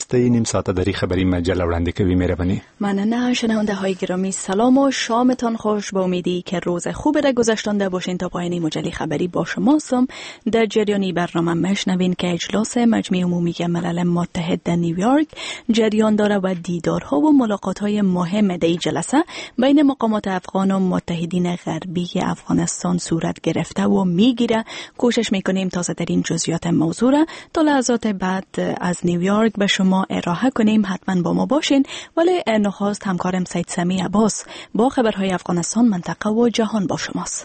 هسته نیم ساعت دری خبری مجله وړاندې کوي. مهرباني. مننه. شنونده های گرامی سلام و شامتان خوش. با امیدی که روز خوبی را گذشتانده باشین. تا پایان مجله خبری با شماستم. در جریانی برنامه میشنوین که اجلاس مجمع عمومی ملل متحد در نیویورک جریان داره و دیدارها و ملاقات‌های مهم در جلسه بین مقامات افغان و متحدین غربی افغانستان صورت گرفته و میگیره. کوشش میکنیم تازه در این جزئیات موضوع را تا لحظات بعد از نیویورک به شما ارائه کنیم. حتما با ما باشین. ولی نخست همکارم سید سمی عباس با خبرهای افغانستان، منطقه و جهان با شماست.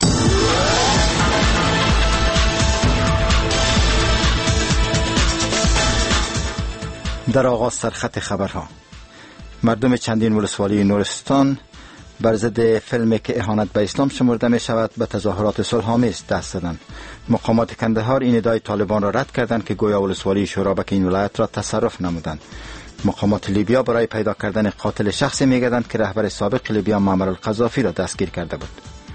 در آغاز سرخط خبرها: مردم چندین ولسوالی نورستان بر ضد فیلمی که اهانت به اسلام شمرده می شود به تظاهرات صلح‌آمیز دست زدند. مقامات کندهار این ادعای طالبان را رد کردند که گویا ولسوالی شورابک این ولایت را تصرف نمودند. مقامات لیبیا برای پیدا کردن قاتل شخصی می‌گردند که رهبر سابق لیبیا معمر القذافی را دستگیر کرده بود.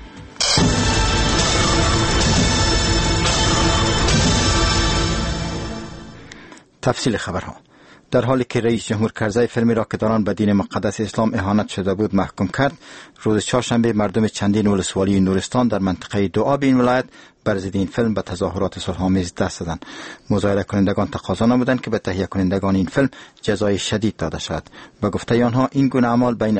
تفصیل خبرها: در حالی که رئیس جمهور کرزی فیلمی را که در آن به دین مقدس اسلام اهانت شده بود محکوم کرد، روز چهارشنبه مردم چندین ولسوالی نورستان در منطقه دوآب این ولایت بر ضد این فیلم به تظاهرات صلح‌آمیز دست زدند. مظاهره کنندگان تقاضا نمودند که به تهیه کنندگان این فیلم جزای شدید داده شود. به گفته آنها این گونه اعمال بین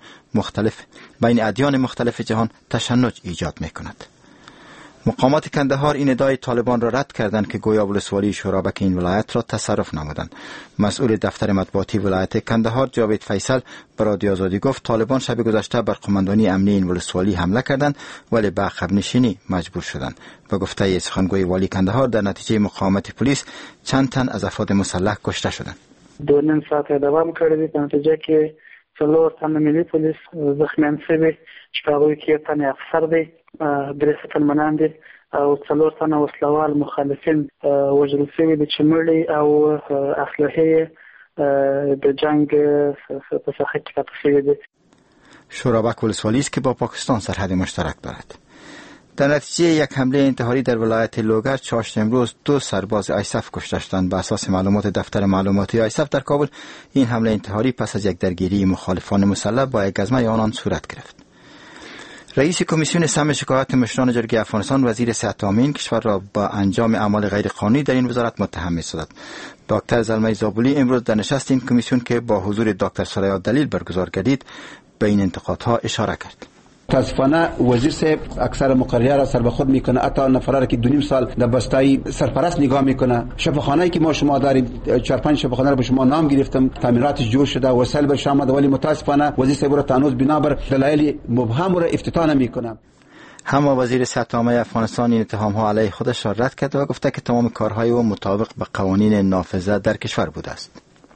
ادیان مختلف جهان تشنج ایجاد می‌کند. مقامات کندهار این ادعای طالبان را رد کردند که گویا ولسوالی شورابک این ولایت را تصرف نمودند. مسئول دفتر مطبوعاتی ولایت کندهار جاوید فیصل به رادیو آزادی گفت طالبان شب گذشته بر قماندانی امنی این ولسوالی حمله کردند ولی به عقب نشینی مجبور شدند. به گفته سخنگوی والی کندهار در نتیجه مقاومت پلیس چند تن از افراد مسلح کشته شدند. 2.5 ساعت دوام کردی در نتیجه که 4 تن ملی پلیس زخمیان شوی، شپږ کې تن افسر دی، 3 تنمنان دي او 4 تن وسلوال مخالفین وژل شوي دي چې مړي او اسلحه د جنگ په ساحه کې پاتې شوي دي. شورابک ولسوالی است که با پاکستان سرحد مشترک دارد. در نتیجه یک حمله انتحاری در ولایت لوگر چهارشنبه امروز 2 سرباز آیسف کشته شدند. به اساس معلومات دفتر معلوماتی آیسف در کابل این حمله انتحاری پس از یک درگیری مخالفان مسلح با یک گزمه آنان صورت گرفت. رئیس کمیسیون سمع شکایات مشران جرگه افغانستان وزیر صحت عامه کشور را با انجام اعمال غیرقانونی در این وزارت متهم می‌سازد. دکتر زلمه زابولی امروز در نشست این کمیسیون که با حضور دکتر سریا دلیل برگزار گردید به این انتقادها اشاره کرد. متاسفانه وزیر صاحب اکثر مقرریه را سر به خود میکنه، حتی نفرا که 2.5 سال در بستایی سرپرست نگاه میکنه. شفاخانه‌ای که ما شما داریم 4-5 شفاخانه را به شما نام گرفتم، تعمیراتش جور شده، وسایل برش آمده، ولی متاسفانه وزیر صاحب را تانوز بنابر دلایل مبهم را افتتاح نمیکنه. اما وزیر صحت عامه افغانستان این اتهام‌ها علیه خودش را رد کرد و گفته که تمام کارهای او مطابق به قوانین نافذه در کشور بوده است.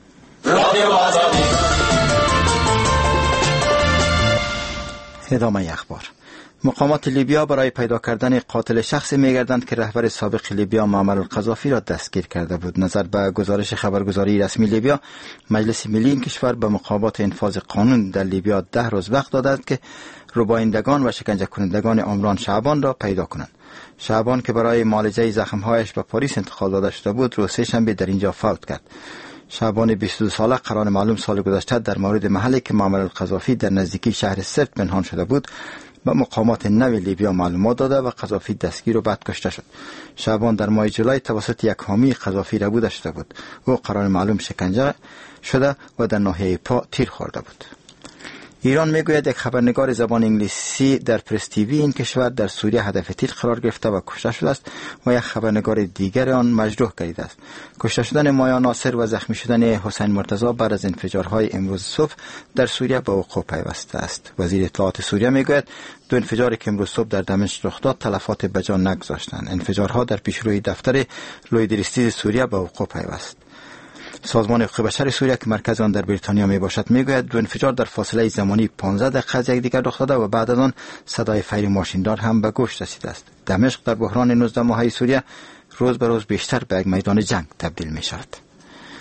ادامه اخبار: مقامات لیبیا برای پیدا کردن قاتل شخصی می‌گردند که رهبر سابق لیبیا معمر القذافی را دستگیر کرده بود. نظر به گزارش خبرگزاری رسمی لیبیا، مجلس ملی این کشور به مقامات انفاذ قانون در لیبیا 10 روز وقت داده است که ربایندگان و شکنجه کنندگان عمران شعبان را پیدا کنند. شعبان که برای معالجه زخم‌هایش به پاریس انتقال داده شده بود، روز سه‌شنبه در اینجا فوت کرد. شعبان 22 ساله قرار معلوم سال گذشته در مورد محلی که معمر القذافی در نزدیکی شهر سرت پنهان شده بود به مقامات نوی لیبیا معلومات داده و قذافی دستگیر و بعد کشته شد. شعبان در ماه جولای توسط یک حامی قذافی ربوده شده بود. او قرار معلوم شکنجه شده و در ناحیه پا تیر خورده بود. ایران میگوید یک خبرنگار زبان انگلیسی در پرس تیوی این کشور در سوریه هدف تیر قرار گرفته و کشته شده است و یک خبرنگار دیگر آن مجروح گردیده است. کشته شدن مایا ناصر و زخمی شدن حسین مرتضی بعد از انفجارهای امروز صبح در سوریه به وقوع پیوسته است. وزیر اطلاعات سوریه میگوید 2 انفجاری که امروز صبح در دمشق رخ داد تلفات به جان نگذاشتند. انفجارها در پیشروی دفتر لویدریستیز سوریه به وقوع پیوست. سازمان حقوق بشر سوریه که مرکز آن در بریتانیا می باشد میگوید 2 انفجار در فاصله زمانی 15 دقیقه از یکدیگر رخ داده و بعد از آن صدای فیر ماشیندار هم به گوش رسیده است. دمشق در بحران 19 ماهه سوریه روز به روز بیشتر به یک میدان جنگ تبدیل می شود.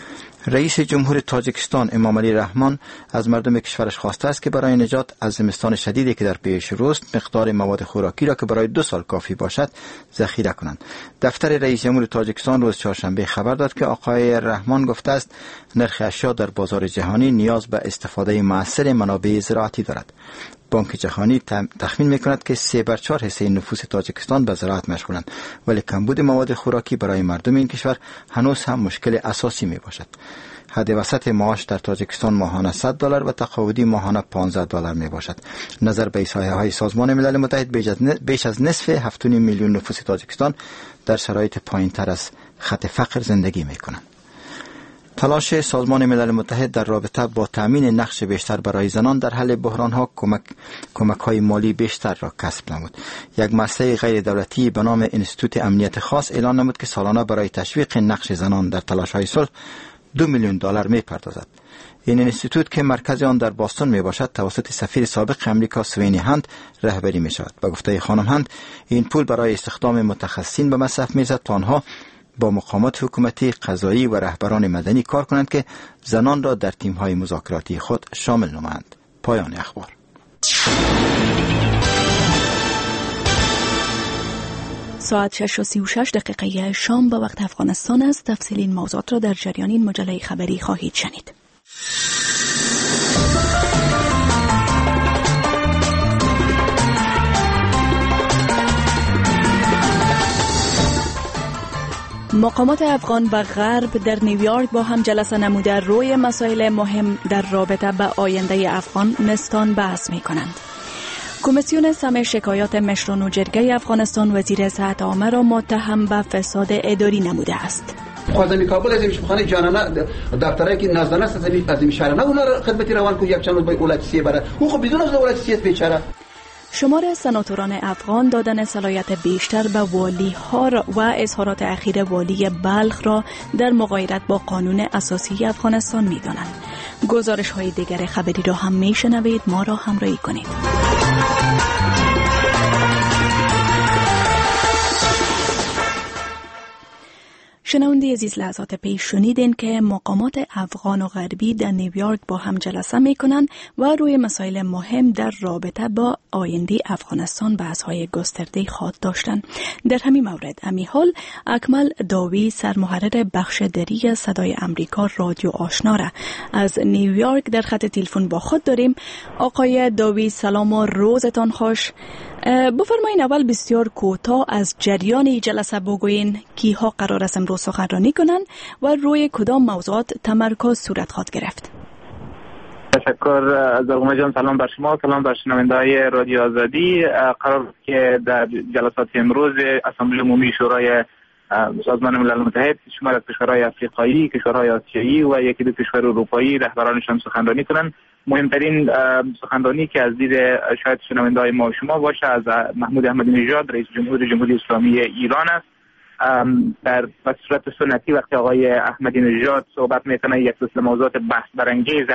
رئیس جمهور تاجیکستان امامعلی رحمان از مردم کشورش خواسته است که برای نجات از زمستان شدیدی که در پیش روست مقدار مواد خوراکی را که برای 2 سال کافی باشد ذخیره کنند. دفتر رئیس جمهور تاجیکستان روز چهارشنبه خبر داد که آقای رحمان گفته است نرخ اشیا در بازار جهانی نیاز به استفاده مؤثر منابع زراعتی دارد. بانک جهانی تخمین می‌کند که 3/4 حصه نفوس تاجیکستان به زراعت مشغولند، ولی کمبود مواد خوراکی برای مردم این کشور هنوز هم مشکل اساسی میباشد. حد وسط معاش در تاجیکستان ماهانه $100 و تقاعدی ماهانه $15 میباشد. نظر به احصایه‌های سازمان ملل متحد بیش از نصف 7.5 میلیون نفوس تاجیکستان در شرایط پایین‌تر از خط فقر زندگی می‌کنند. تلاش سازمان ملل متحد در رابطه با تامین نقش بیشتر برای زنان در حل بحران‌ها کمک‌های مالی بیشتر را کسب نمود. یک مؤسسه غیر دولتی به نام انستیتوت امنیت خاص اعلان نمود که سالانه برای تشویق نقش زنان در تلاش‌های صلح $2 میلیون می‌پردازد. این انستیتوت که مرکز آن در باستون میباشد توسط سفیر سابق امریکا سوینی هند رهبری می‌شود. به گفته خانم هند این پول برای استخدام متخصصین به مصرف می‌رسد تا آنها با مقامات حکومتی، قضایی و رهبران مدنی کار کنند که زنان را در تیم‌های مذاکراتی خود شامل نمایند. پایان اخبار. ساعت 6:36 شام به وقت افغانستان است. تفصیل این موضوعات را در جریان این مجله خبری خواهید شنید. مقامات افغان و غرب در نیویورک با هم جلسه نموده روی مسائل مهم در رابطه به آینده افغانستان بحث می کنند. کمیسیون سمع شکایات مشران و جرگه افغانستان وزیر صحت عامه را متهم به فساد اداری نموده است. خواستم کابل از این شبخانه جانانه دفترایی که نزدانه است از این شهر نه اونا را خدمتی روان کو یک چند روز با اولاد سیه بره او خب بدون از اولاد سیه بیچاره. شمار سناتوران افغان دادن صلاحیت بیشتر به والی‌ها و اظهارات اخیر والی بلخ را در مغایرت با قانون اساسی افغانستان می‌دانند. گزارش‌های دیگر خبری را هم می‌شنوید، ما را همراهی کنید. شنونده عزیز، لحظات پیش شنیدین که مقامات افغان و غربی در نیویورک با هم جلسه می کنند و روی مسائل مهم در رابطه با آینده افغانستان بحث‌های گسترده خواهد داشتند. در همین مورد حال اکمل داوی سرمحرر بخش دری صدای امریکا رادیو آشنا را از نیویورک در خط تلفن با خود داریم. آقای داوی سلام و روزتان خوش. بفرمایید اول بسیار کوتاه از جریان جلسه بگوین، کیها قرار است امروز سخنرانی کنند و روی کدام موضوعات تمرکز صورت خواهد گرفت؟ تشکر زرغمه جان. سلام بر شما، سلام بر شنونده‌های رادیو آزادی. قرار که در جلسات امروز اسامبله عمومی شورای سازمان ملل متحد شمار از کشورهای افریقایی، کشورهای آسیایی و یکی دو کشور اروپایی رهبرانشان سخنرانی کنند. مهمترین سخنرانی که از دید شاید شنونده‌های ما و شما باشه از محمود احمدی نژاد رئیس جمهور جمهوری اسلامی ایران است. در صورت سنتی وقتی آقای احمدی نژاد صحبت میکنه یک سلسله موضوعات بحث برانگیز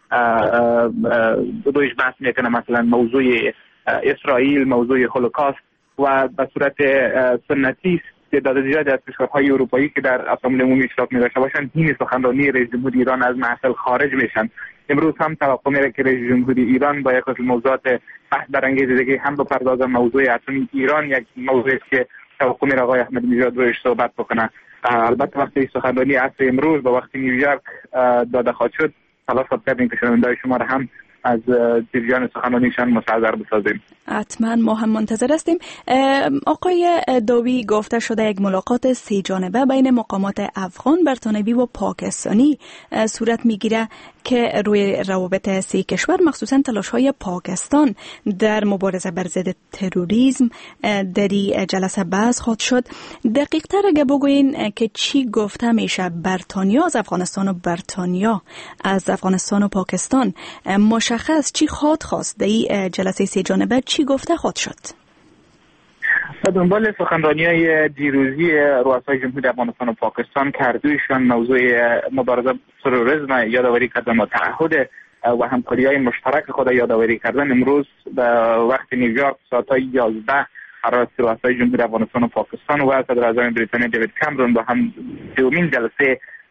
دویش بحث میکنه، مثلا موضوع اسرائیل، موضوع هولوکاست و به صورت سنتی تعداد زیادی از کشورهای اروپایی که در اسامبله عمومی اشتراک می‌داشته باشند این سخنرانی رئیس جمهور ایران از محفل خارج میشن. امروز هم توقع میره که رئیس جمهور ایران با یک سلسله موضوعات بحث برانگیز دیگه هم بپردازه. موضوع اتمی ایران یک موضوعی است که توقع میره آقای احمدی نژاد روش صحبت بکنه. البته وقتی سخنرانی عصر امروز با وقتی نیویورک داده خواهد شد تلاش کردیم که شنونده‌های شما را هم از جریان سخنرانیشان مستحضر بسازیم. حتما ما هم منتظر هستیم. آقای داوی، گفته شده یک ملاقات 3 جانبه بین مقامات افغان، برتانوی و پاکستانی صورت میگیره که روی روابط 3 کشور مخصوصا تلاش‌های پاکستان در مبارزه بر ضد تروریسم در این جلسه بحث خواهد شد. دقیق تر اگه بگوین که چی گفته میشه، برتانیا از افغانستان و برتانیا از افغانستان و پاکستان مشخص چی خواست در این جلسه 3 جانبه، چی گفته خواهد شد؟ دنبال سخنرانی‌های دیروزی رؤسای جمهوری افغانستان و پاکستان که هر دویشان موضوع مبارزه با تروریسم یادآوری کردن و تعهد و همکاری‌های مشترک خود یادآوری کردن، امروز به وقت نیویورک ساعت 11 قرار است رؤسای جمهوری افغانستان و پاکستان و صدر اعظم بریتانیا دیوید کامرون با هم دومین جلسه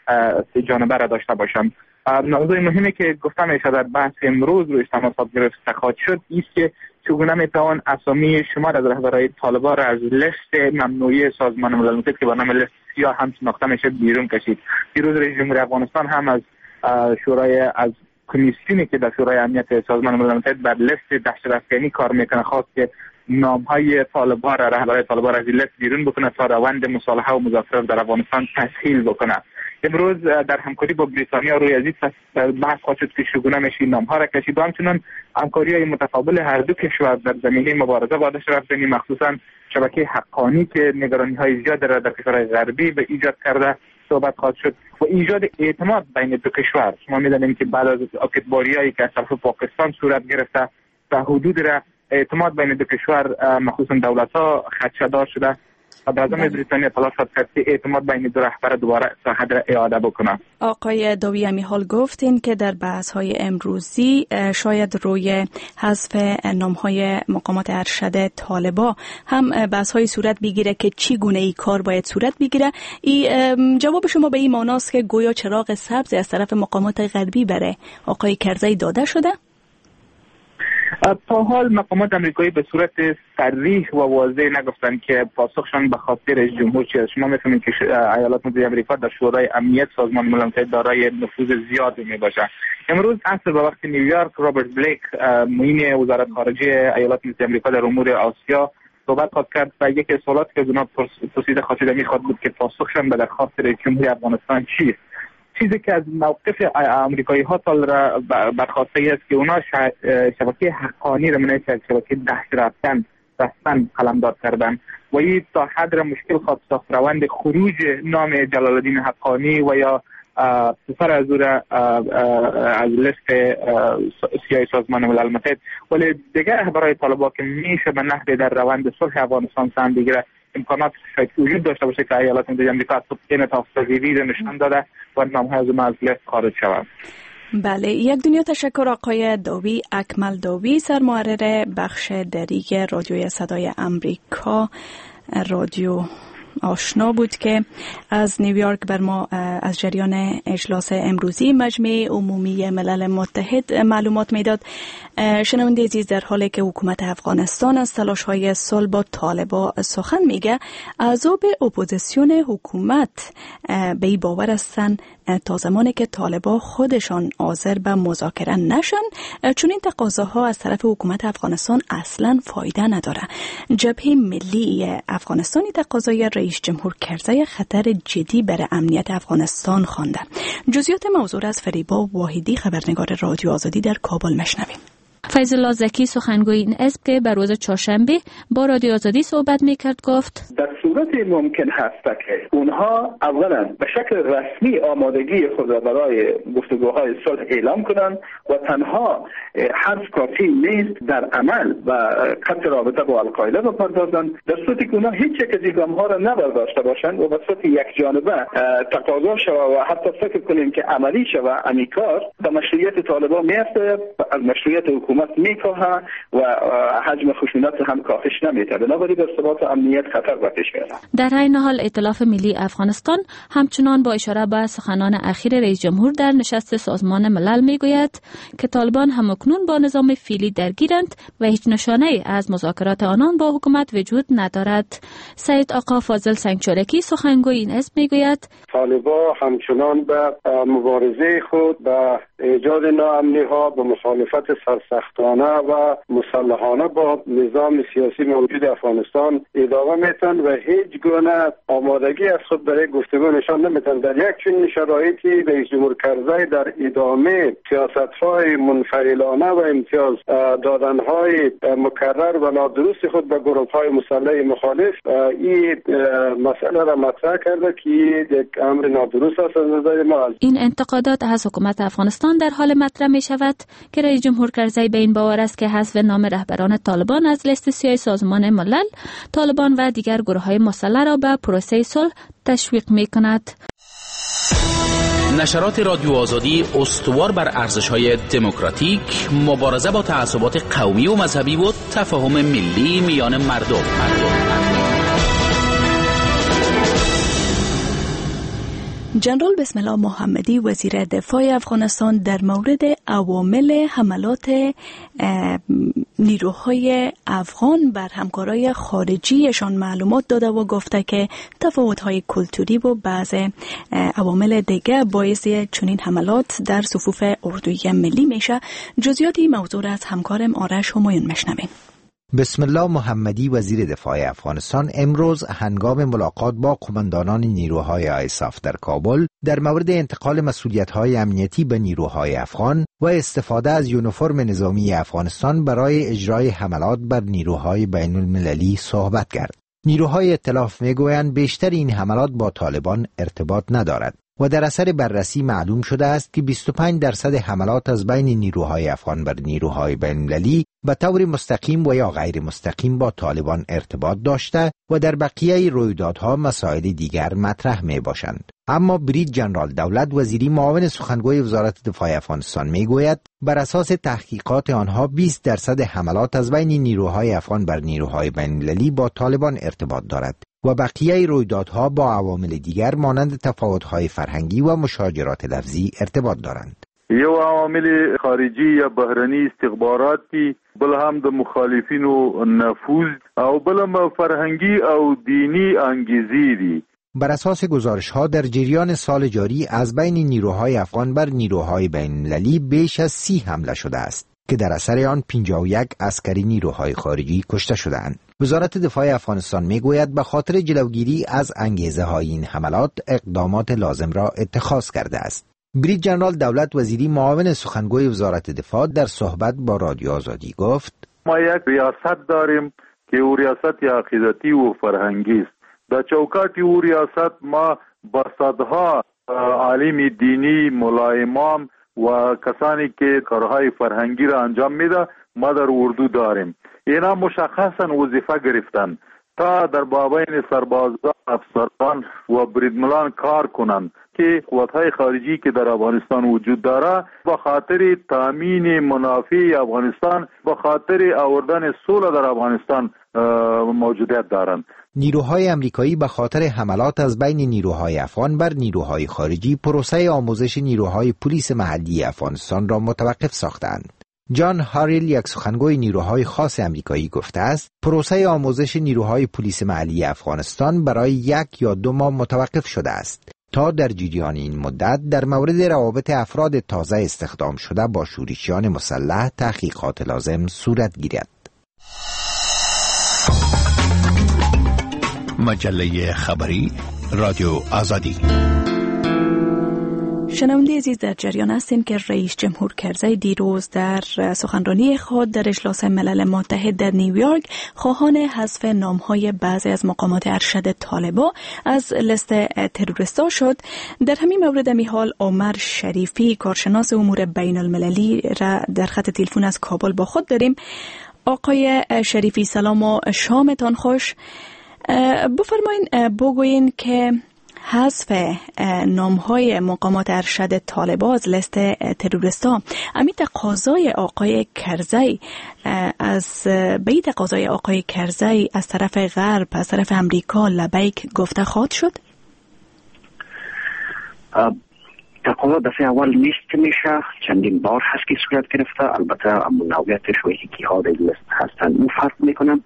جانبه را داشته باشند. موضوع مهمی که گفتم میشه در بحث امروز روی تماسات گرفته خواهد شد است که چگونه میتوان اسامی شمار از رهبران طالبان را از لیست ممنوعه سازمان ملل متحد که با نام لیست سیاه هم شناخته میشه بیرون کشید. دیروز رئیس جمهوری افغانستان هم از از کمیسیونی که در شورای امنیت سازمان ملل متحد بر لیست دهشت‌افکنی کار میکنه خواست که نامهای طالبان را رهبران طالبان را از لیست بیرون بکنه تا روند مصالحه و مذاکره در افغانستان تسهیل بکنه. امروز در همکاری با بریتانیا روی ازید بحث خواهد شد که چگونه میشه نامها را کشید و همچنان همکاری‌های متقابل هر دو کشور در زمینه مبارزه با دهشت‌افکنی مخصوصا شبکه حقانی که نگرانی‌های زیاد را در کشورهای غربی به ایجاد کرده صحبت خواهد شد و ایجاد اعتماد بین دو کشور. شما می‌دانید که بعد از اکتباریایی که از طرف پاکستان صورت گرفته تا حدود را اعتماد بین دو کشور مخصوصا دولت‌ها خدشه‌دار شده و در ضمن بریتانیا تلاش کرد که اعتماد بین دو رهبر دوباره صحت را اعاده بکنه. آقای داوی امیحال گفتین که در بحث‌های امروزی شاید روی حذف نام‌های مقامات ارشد طالبان هم بحث‌های صورت بگیره که چی گونه ای کار باید صورت بگیره. جواب شما به این معناست که گویا چراغ سبز از طرف مقامات غربی برای آقای کرزی داده شده؟ تا حال مقامات امریکایی به صورت صریح و واضح نگفتن که پاسخشان به خاطر رئیس جمهور چیه. شما می‌فهمید که ایالات متحده آمریکا در شورای امنیت سازمان ملل متحد دارای نفوذ زیادی میباشه. امروز عصر به وقت نیویورک رابرت بلیک معین وزارت خارجه ایالات متحده آمریکا در امور آسیا صحبت کرد و یک از سوالاتی که از اونها پرسیده خواهد می‌خواد بود که پاسخشان به درخواست رئیس جمهور افغانستان چیست. چیزی که از موقف آمریکایی ها سال برخواسته است که اونا شبکه حقانی را منعی از شبکه دهشت‌افکن رسما قلمداد کردن و این تا حد را مشکل خواهد ساخت روند خروج نام جلال الدین حقانی و یا پسر از او را از لیست سیاه سازمان ملل متحد. ولی دیگر برای طالبان که میشه به نحوی در روند صلح افغانستان سهم بگیره امکانات شاید وجود داشته باشه که ایالات متحده آمریکا انعطاف پذیری را نشان داده و نام‌ها از اون لیست خارج شود. بله، یک دنیا تشکر آقای داوی اکمل داوی، سرمحرر بخش دریگ رادیوی صدای امریکا رادیو آشنا بود که از نیویورک بر ما از جریان اجلاس امروزی مجمع عمومی ملل متحد معلومات میداد. شنونده عزیز، در حالی که حکومت افغانستان از تلاش‌های صلح با طالبان سخن میگه، اعضا اپوزیسیون حکومت به این باور هستند تا زمانی که طالبان خودشان حاضر به مذاکره نشن چون این تقاضاها از طرف حکومت افغانستان اصلا فایده نداره. جبهه ملی افغانستانی تقاضای رئیس جمهور کرزی خطر جدی برای امنیت افغانستان خوانده. جزئیات موضوع از فریبا واحدی، خبرنگار رادیو آزادی در کابل میشنویم. فیض الله زکی، سخنگوی این حزب که بر روز چهارشنبه با رادیو آزادی صحبت میکرد، گفت در صورت ممکن هست که اونها اولا به شکل رسمی آمادگی خود را برای گفتگوهای صلح اعلام کنند و تنها حرف کافی نیست، در عمل و قطع رابطه با القاعده بپردازند. در صورتی که اونها هیچ یک از این گام‌ها را نبرداشته باشند و به صورت یک جانبه تقاضا شود و حتی فکر کنیم که عملی شود، امیکار به مشروعیت طالبان میافته، از مشروعیت حکومت میکاهد و حجم خشونت هم کاهش نمیده. بنابراین به ثبات امنیت خطر به پیش میاد. در این حال ائتلاف ملی افغانستان همچنان با اشاره به سخنان اخیر رئیس جمهور در نشست سازمان ملل میگوید که طالبان همکنون با نظام فعلی درگیرند و هیچ نشانه از مذاکرات آنان با حکومت وجود ندارد. سید آقا فاضل سنگچورکی، سخنگوی این حزب میگوید طالبان همچنان به مبارزه خود به ایجاد ناامنی‌ها، به مخالفت سرسختانه و مسلحانه با نظام سیاسی موجود افغانستان ادامه میتن و هیچ گونه آمادگی از خود برای گفتگو نشان نمیتن. در یک چنین شرایطی رئیس جمهور کرزی در ادامه سیاست‌های منفعلانه و امتیاز دادن‌های مکرر و نادرست خود به گروه‌های مسلح مخالف این مسئله را مطرح کرده که یک امر نادرست است از نظر ما. این انتقادات از حکومت افغانستان در حال مطرح می شود که رئیس جمهور کرزی به این باور است که حذف نام رهبران طالبان از لیست سیاه سازمان ملل، طالبان و دیگر گروه‌های مسلح را به پروسه صلح تشویق می کند. نشرات رادیو آزادی استوار بر ارزش‌های دموکراتیک، مبارزه با تعصبات قومی و مذهبی و تفاهم ملی میان مردم. جنرال بسم الله محمدی وزیر دفاع افغانستان در مورد عوامل حملات نیروهای افغان بر همکارای خارجیشان معلومات داده و گفته که تفاوت‌های کلتوری و بعض عوامل دیگه باعث چنین حملات در صفوف اردوی ملی میشه. جزئیاتی موضوع از همکارم آرش همایون میشنویم. بسم الله محمدی وزیر دفاع افغانستان امروز هنگام ملاقات با قماندانان نیروهای آیساف در کابل در مورد انتقال مسئولیت‌های امنیتی به نیروهای افغان و استفاده از یونیفرم نظامی افغانستان برای اجرای حملات بر نیروهای بین المللی صحبت کرد. نیروهای ائتلاف میگویند بیشتر این حملات با طالبان ارتباط ندارد و در اثر بررسی معلوم شده است که 25% حملات از بین نیروهای افغان بر نیروهای بین‌المللی به طور مستقیم و یا غیر مستقیم با طالبان ارتباط داشته و در بقیه رویدادها مسائل دیگر مطرح می باشند. اما برید جنرال دولت وزیری معاون سخنگوی وزارت دفاع افغانستان می گوید بر اساس تحقیقات آنها 20% حملات از بین نیروهای افغان بر نیروهای بین‌المللی با طالبان ارتباط دارد و بقیه رویدادها با عوامل دیگر مانند تفاوت‌های فرهنگی و مشاجرات لفظی ارتباط دارند. یو عوامل خارجی یا بهرنی استخباراتی، بل هم د مخالفینو نفوذ او بل هم فرهنگی او دینی انگیزی دی. بر اساس گزارش‌ها در جریان سال جاری از بین نیروهای افغان بر نیروهای بین‌المللی بیش از 30 حمله شده است که در اثر آن 51 عسکری نیروهای خارجی کشته شدند. وزارت دفاع افغانستان میگوید به خاطر جلوگیری از انگیزه‌های این حملات اقدامات لازم را اتخاذ کرده است. برید جنرال دولت وزیری معاون سخنگوی وزارت دفاع در صحبت با رادیو آزادی گفت: ما یک ریاست داریم که او ریاست عقیدتی و فرهنگی است. در چوکاٹ او ریاست ما با صدها عالم دینی، ملا امام و کسانی که کارهای فرهنگی را انجام میده ما در اردو داریم. اینا مشخصا وظیفه گرفتن تا در بابین سربازان، افسران و بریدمنان کار کنند که قوت‌های خارجی که در افغانستان وجود داره با خاطر تامین منافع افغانستان، با خاطر آوردن صلح در افغانستان موجودیت دارند. نیروهای امریکایی به خاطر حملات از بین نیروهای افغان بر نیروهای خارجی پروسه آموزش نیروهای پلیس محلی افغانستان را متوقف ساختند. جان هاریل یک سخنگوی نیروهای خاص امریکایی گفته است پروسه آموزش نیروهای پلیس محلی افغانستان برای 1 یا 2 ماه متوقف شده است تا در جریان این مدت در مورد روابط افراد تازه استخدام شده با شورشیان مسلح تحقیقات لازم صورت گیرد. مجله خبری رادیو آزادی. شنونده عزیز، در جریان هستیم که رئیس جمهور کرزی دیروز در سخنرانی خود در اجلاس ملل متحد در نیویورک خواهان حذف نام‌های بعضی از مقامات ارشد طالبان از لیست تروریستا شد. در همین مورد حال عمر شریفی کارشناس امور بین المللی را در خط تلفن از کابل با خود داریم. آقای شریفی سلام و شامتان خوش. بفرمایین بگوین که حذف نام‌های مقامات ارشد طالبان از لیست تروریستا امی تقاضای آقای کرزی آقای کرزی از طرف غرب، از طرف امریکا لبیک گفته خواهد شد؟ تقاضا دفعه اول نیست که میشه، چندین بار هست که صورت گرفته. البته نوعیتش و یکی‌ها در لیست هستن اون فرق میکنم.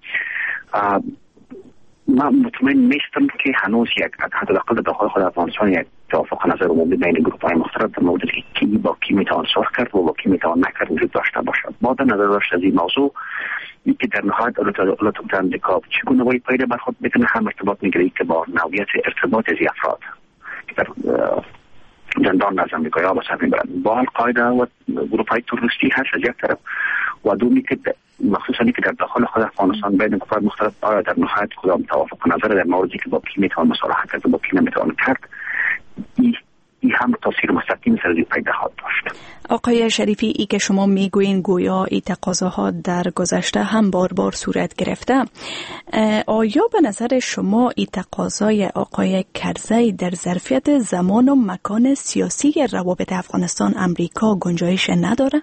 من مطمئن نیستم که هنوز یک حداقل داخل خود افغانستان یک توافق نظر عمومی بین گروه‌های مختلف در مورد که کی با کی میتوان صلح کرد و با کی میتوان نکرد وجود داشته باشد. با در نظر داشت از این موضوع که در نهایت ایالات متحده آمریکا چگونه باید پایده بر خود بکنه، هم ارتباط میگیره که با نوعیت ارتباط از افراد که در زندان از امریکایی ها بسر میبرند با القاعده و گروه‌های تروریستی هست از یک طرف و دومی که مخصوصا که در داخل خود افغانستان بین گروه‌های مختلف آیا در نهایت کدام توافق نظر در موردی که با کی میتوان مصالحه کرد و با کی نمیتوان کرد، این هم تاثیر مستقیم سر این پیدا خواهد داشت. آقای شریفی، ای که شما میگوین گویا این تقاضاها در گذشته هم بار صورت گرفته، آیا به نظر شما این تقاضای آقای کرزی در ظرفیت زمان و مکان سیاسی روابط افغانستان امریکا گنجایش نداره؟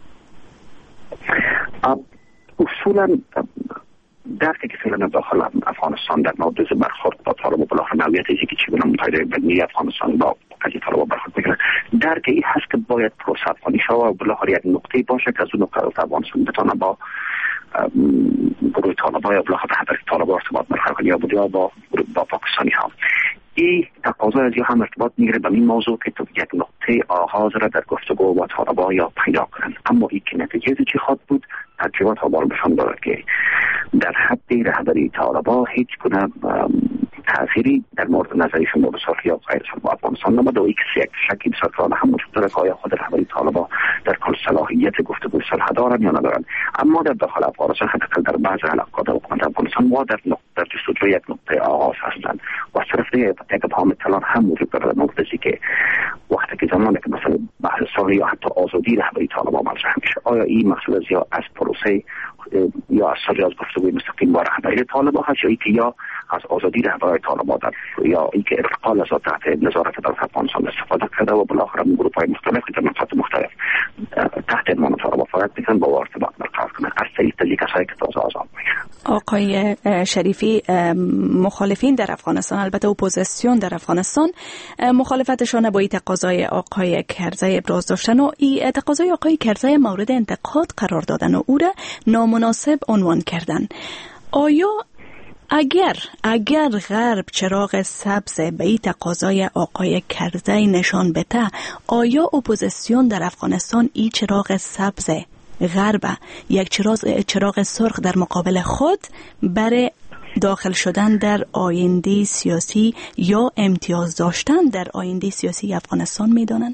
اصولا درکی که فعلا داخل افغانستان در مورد برخورد با طالب و بالاخره نوعیت که چگونه متحده ملی افغانستان با قضیه طالبان برخورد میکنن. درک این هست که باید پروسه افغانی شود و بالاخره یک نقطه باشه که از اون نقطه افغانستان بتونه با گروه طالبان یا بالاخره حتی طالبان ارتباط برقرار کنه یا با پاکستانی ها. این تقاضا از هم ارتباط میگیره به این موضوع که تو یک نقطه آغاز را در گفتگو با طالبان یا پیدا کنن. اما این که نتیجه چی خواهد بود تجربات ها بارمشان دارد که در حد رهبری طالبان هیچ گونه تأثیری در مورد نظریشون به صلح یا غیر صلح با افغانستان نمود و یک شکی بسیار کلان هم وجود داره که آیا خود رهبری طالبان در کل صلاحیت گفتگوی صلح دارن یا ندارن. اما در داخل افغانستان حداقل در بعض علاقات حکومت افغانستان ما در جستجوی یک نقطه آغاز هستند و صرف یک ابهام کلان هم وجود داره در مورد که وقتی که زمانی که مثلا بحث صلح یا حتی آزادی رهبری طالبان مطرح میشه آیا این مسئله یا از پروسه یا از صلح از گفتگوی مستقیم با رهبری طالبان هست یا اینکه یا از آزادی رهبری طالبان یا اینکه ارتقال از تحت نظارت دولت افغانستان استفاده کرده و بالاخره گروه‌های مختلف که در مناطق مختلف تحت عنوان طالبان فعالیت میکنن با ارتباط برقرار کنن از طریق کسایی که تازه آزاد میشن. آقای شریفی، مخالفین در افغانستان، البته اپوزیسیون در افغانستان، مخالفتشان با این تقاضای آقای کرزی ابراز داشتن و این تقاضای آقای کرزی مورد انتقاد قرار دادن و او را نامناسب عنوان کردن. آیا اگر غرب چراغ سبز به این تقاضای آقای کرزی نشان بده، آیا اپوزیسیون در افغانستان این چراغ سبز غرب یک چراغ سرخ در مقابل خود برای داخل شدن در آینده سیاسی یا امتیاز داشتن در آینده سیاسی افغانستان میدانند؟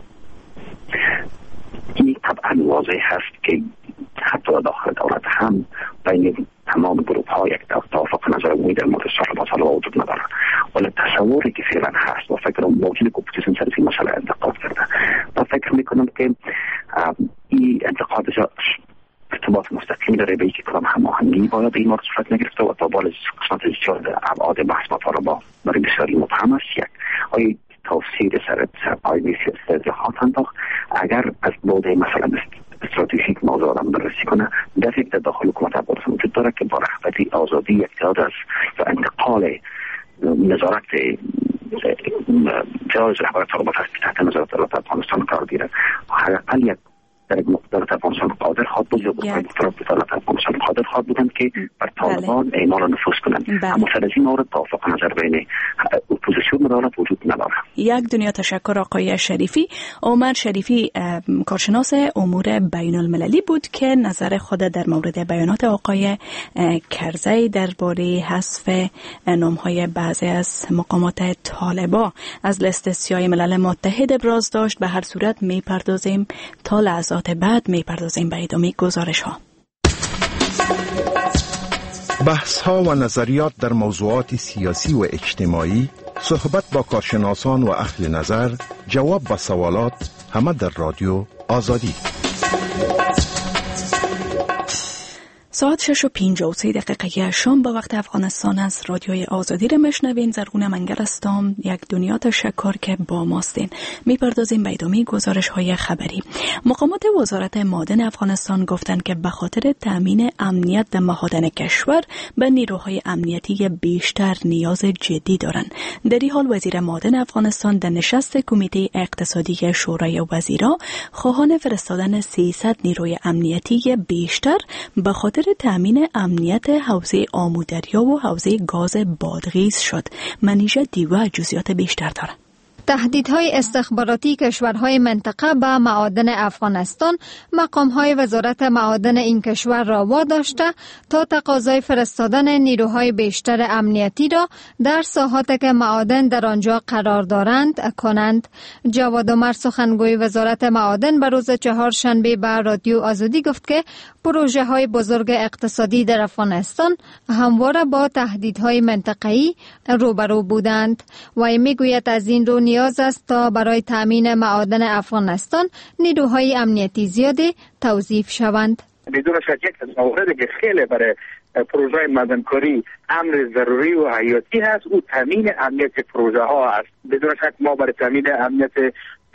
این طبعا واضح هست که حتی داخل دولت هم بین تمام گروه ها یک توافق نظر عمومی در مورد صلح با طالبان وجود ندارد، ولی تصوری که فعلا هست و فکر موجود اپوزیسیون سر این مسئله انتقاد کرده و فکر میکنم که این انتقاد ارتباط مستقیم داره به اینکه کدام هماهنگی باید این مورد صورت نگرفته و تا بال قسمت زیاد ابعاد بحث با طالبان برای بسیاری مبهم است. یک آیا توسعه سر پایه سیاست جهات انداخت اگر از بعد مثلا استراتژیک موضوع را بررسی کنه در یک داخل حکومت افغانستان وجود داره که با رهبری آزادی اقتدار از و انتقال نظارت جایز رهبر طالبان تحت نظارت دولت افغانستان قرار گیره و حداقل یک در یک دولت افغانستان قادر خواهد بود یا گروه‌های مختلف دولت افغانستان قادر خواهد بودند که بر طالبان اعمال نفوذ کنند. اما سر از این مورد توافق نظر بین اپوزیسیون و دولت وجود ندارد. یک دنیا تشکر آقای شریفی. عمر شریفی کارشناس امور بین المللی بود که نظر خود در مورد بیانات آقای کرزی درباره حذف نام‌های بعضی از مقامات طالبان از لیست سیاه ملل متحد ابراز داشت. به هر صورت میپردازیم تا لحظات بعد میپردازیم به ادامه گزارش ها. بحث ها و نظریات در موضوعات سیاسی و اجتماعی، صحبت با کارشناسان و اهل نظر، جواب به سوالات، همه در رادیو آزادی. ساعت 6:53 شام با وقت افغانستان از رادیوی آزادی را مشنوین. زرغون منگر هستم. یک دنیا تشکر که با ماستین. میپردازیم به ادامه گزارش های خبری. مقامات وزارت معادن افغانستان گفتند که به خاطر تامین امنیت در معادن کشور به نیروهای امنیتی بیشتر نیاز جدی دارند. در این حال وزیر معادن افغانستان در نشست کمیته اقتصادی شورای وزیران خواهان فرستادن 300 نیروی امنیتی بیشتر به خاطر تامین امنیت حوزه آمودریا و حوزه گاز بادغیس شد. منیژه دیوه جزئیات بیشتر دارد. تهدیدهای استخباراتی کشورهای منطقه به معادن افغانستان مقامهای وزارت معادن این کشور را واداشته تا تقاضای فرستادن نیروهای بیشتر امنیتی را در ساحاتی که معادن در آنجا قرار دارند کنند. جواد عمر سخنگوی وزارت معادن به روز چهارشنبه به رادیو آزادی گفت که پروژه های بزرگ اقتصادی در افغانستان همواره با تهدیدهای منطقه‌ای روبرو بودند و میگوید از این رو نیاز است تا برای تامین معادن افغانستان نیروهای امنیتی زیادی توظیف شوند. بدون شک یک از مواردی که خیلی برای پروژه معدنکاری امر ضروری و حیاتی هست او تامین امنیت پروژه ها است. بدون شک ما برای تامین امنیت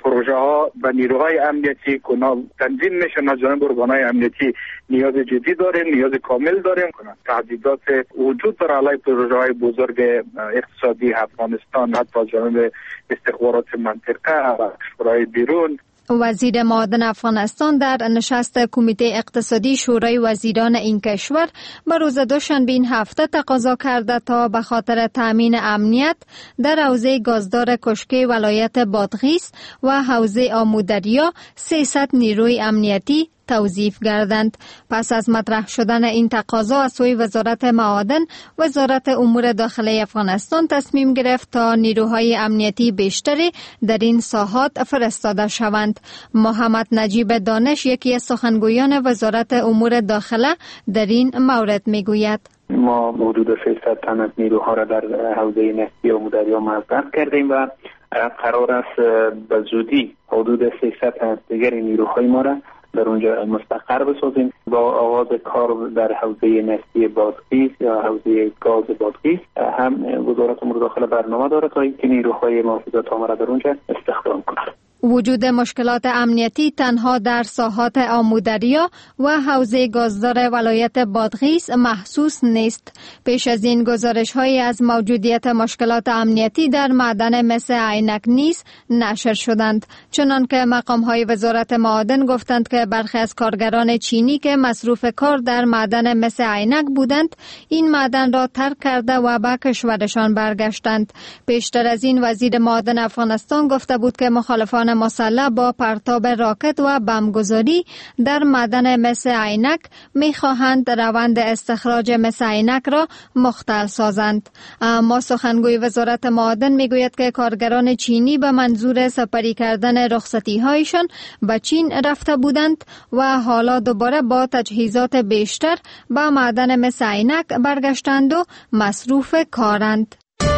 پروژه ها و نیروهای امنیتی که تنظیم میشن از جانب ارگانهای امنیتی نیاز جدی داریم، نیاز کامل داریم. تهدیدات وجود داره علیه پروژه های بزرگ اقتصادی افغانستان، حتی از جانب استخبارات منطقه و کشورهای بیرون. وزیر معادن افغانستان در نشست کمیته اقتصادی شورای وزیران این کشور به روز دوشنبه این هفته تقاضا کرده تا به خاطر تامین امنیت در حوزه گازدار کشکی ولایت بادغیس و حوزه آمودریا 300 نیروی امنیتی توظیف گردند. پس از مطرح شدن این تقاضا از سوی وزارت معادن، وزارت امور داخلی افغانستان تصمیم گرفت تا نیروهای امنیتی بیشتری در این ساحات فرستاده شوند. محمد نجیب دانش، یکی از سخنگویان وزارت امور داخله، در این مورد میگوید: ما حدود 300 تن از نیروها را در حوزه نفتی آمودریا موظف کردیم و قرار است به زودی حدود 300 تن از دیگر نیروهای ما را در اونجا مستقر بسازیم. با آغاز کار در حوزه نفتی بادغیس یا حوزه گاز بادغیس هم وزارت امور داخله برنامه داره تا اینکه نیروهای محافظت عامه را در اونجا استخدام کنند. وجود مشکلات امنیتی تنها در ساحات آمودریا و حوزه گازدار ولایت بادغیس محسوس نیست. پیش از این گزارش‌هایی از موجودیت مشکلات امنیتی در معدن مس عینک نیز نشر شدند. چنانکه مقام‌های وزارت معادن گفتند که برخی از کارگران چینی که مصروف کار در معدن مس عینک بودند، این معدن را ترک کرده و به کشورشان برگشتند. پیشتر از این وزیر معادن افغانستان گفته بود که مخالفان مسلح با پرتاب راکت و بمبگذاری در معدن مس عینک می‌خواهند روند استخراج مس عینک را مختل سازند. اما سخنگوی وزارت معادن میگوید که کارگران چینی به منظور سپری کردن رخصتی‌هایشان به چین رفته بودند و حالا دوباره با تجهیزات بیشتر به معدن مس عینک برگشتند و مصروف کارند.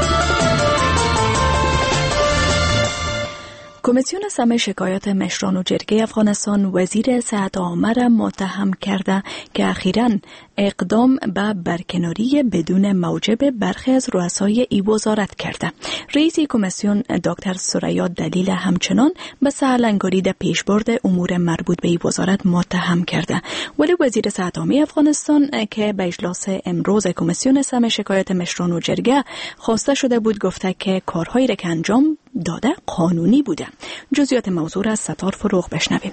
کمیسیون سمع شکایات مشران و جرگه افغانستان وزیر صحت عامه را متهم کرده که اخیراً اقدام به برکناری بدون موجب برخی از رؤسای ای وزارت کرده. رئیس کمیسیون دکتر ثریا دلیل همچنان به سرلنگاری در پیشبرد امور مربوط به ای وزارت متهم کرده. ولی وزیر صحت عامه افغانستان که به اجلاس امروز کمیسیون سمع شکایات مشران و جرگه خواسته شده بود، گفته که کارهایی را که انجام داده قانونی بوده. جزئیات موضوع را از ستار فروغ بشنویم.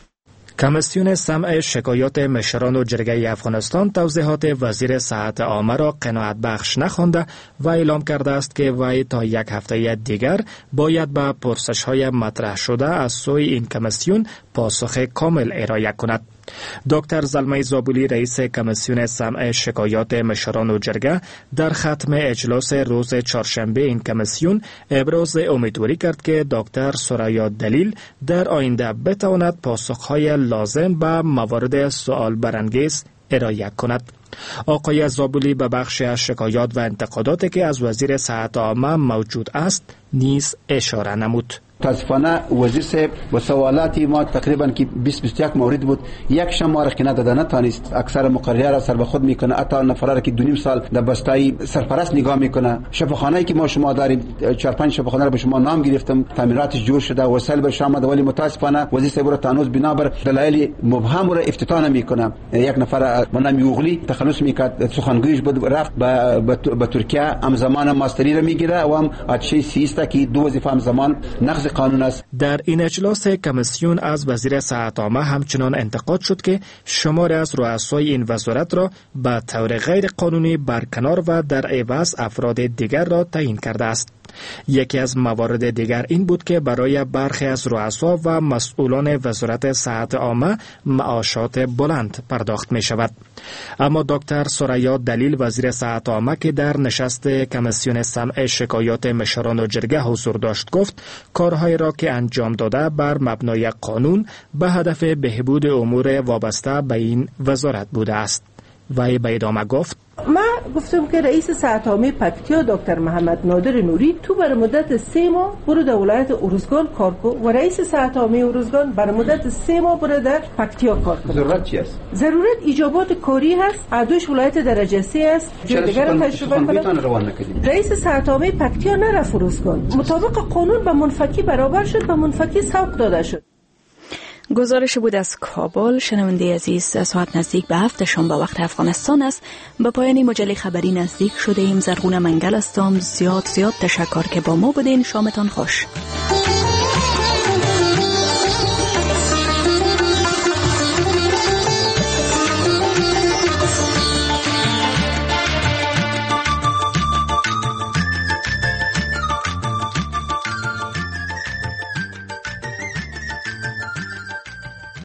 کمیسیون سمع شکایات مشران و جرگه افغانستان توضیحات وزیر صحت عامه را قناعت بخش نخوانده و اعلام کرده است که وی تا یک هفته دیگر باید به پرسش های مطرح شده از سوی این کمیسیون پاسخ کامل ارائه کند. دکتر زلمه زابلی رئیس کمیسیون سمع شکایات مشران و جرگه در ختم اجلاس روز چهارشنبه این کمیسیون ابراز امیدواری کرد که دکتر ثریا دلیل در آینده بتواند پاسخهای لازم به موارد سوال برانگیز ارائه کند. آقای زابلی به بخش از شکایات و انتقاداتی که از وزیر صحت عامه موجود است نیز اشاره نمود. متاسفانه وزیر صاحب و سوالاتی ما تقریبا که 20-21 مورد بود، یک شم ما را که نداده نتانست. اکثر مقرریه را سر به خود میکنه، حتی نفرا را که 2.5 سال در بستای سرپرست نگاه میکنه. شفاخانه‌ای که ما شما داریم 4-5 شفاخانه را به شما نام گرفتم، تعمیراتش جور شده، وسایل برش آمده، ولی متاسفانه وزیر صاحب را تانوز بنابر دلایل مبهم را افتتاح نمیکنه. یک نفر به نام یوغلی تخلص میکرد، سخنگویش بود، رفت به ترکیه، همزمان ماستری را میگیره و هم اتشی سیستا که 2 وظیفه همزمان نقض قانون است. در این اجلاس کمیسیون از وزیر صحت عامه همچنان انتقاد شد که شماری از رؤسای این وزارت را به طور غیر قانونی برکنار و در عوض افراد دیگر را تعیین کرده است. یکی از موارد دیگر این بود که برای برخی از رؤسا و مسئولان وزارت صحت عامه معاشات بلند پرداخت می شود. اما دکتر ثریا دلیل وزیر صحت عامه که در نشست کمیسیون سمع شکایات مشران و جرگه حضور داشت گفت کارهای را که انجام داده بر مبنای قانون به هدف بهبود امور وابسته به این وزارت بوده است. وی به ادامه گفت من گفتم که رئیس ساعت عامه پکتیا دکتر محمد نادر نوری تو بر مدت 3 ماه برو در ولایت ارزگان کار کو و رئیس ساعت عامه ارزگان بر مدت 3 ماه برو در پکتیا کار کنه. ضرورت چی است؟ ضرورت ایجابات کاری هست. ادوش ولایت درجه 3 است. جای دیگر تجربه کنه. رئیس ساعت عامه پکتیا نرفت ارزگان. مطابق قانون به منفکی برابر شد، به منفکی سوق داده شد. گزارش بود از کابل. شنونده عزیز، ساعت نزدیک به 7 شام به وقت افغانستان است. به پایان مجله خبری نزدیک شده ایم. زرغون منگل هستم. زیاد تشکر که با ما بودین. شامتان خوش.